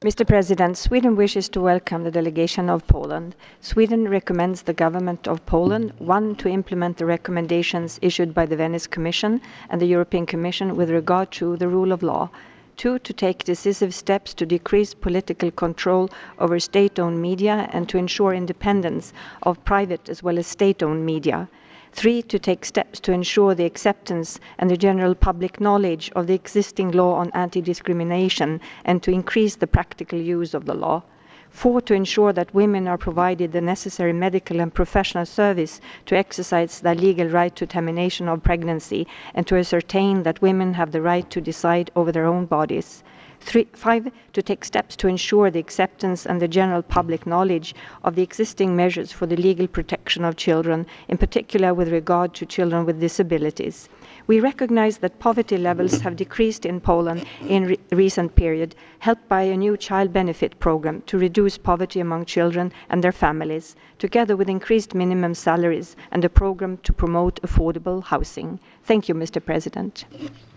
Mr. President, Sweden wishes to welcome the delegation of Poland. Sweden recommends the government of Poland, 1, to implement the recommendations issued by the Venice Commission and the European Commission with regard to the rule of law. 2, to take decisive steps to decrease political control over state-owned media and to ensure independence of private as well as state-owned media. 3, to take steps to ensure the acceptance and the general public knowledge of the existing law on anti-discrimination and to increase the practical use of the law. 4, to ensure that women are provided the necessary medical and professional service to exercise their legal right to termination of pregnancy and to ascertain that women have the right to decide over their own bodies. 5, to take steps to ensure the acceptance and the general public knowledge of the existing measures for the legal protection of children, in particular with regard to children with disabilities. We recognize that poverty levels have decreased in Poland in recent period, helped by a new child benefit program to reduce poverty among children and their families, together with increased minimum salaries and a program to promote affordable housing. Thank you, Mr. President.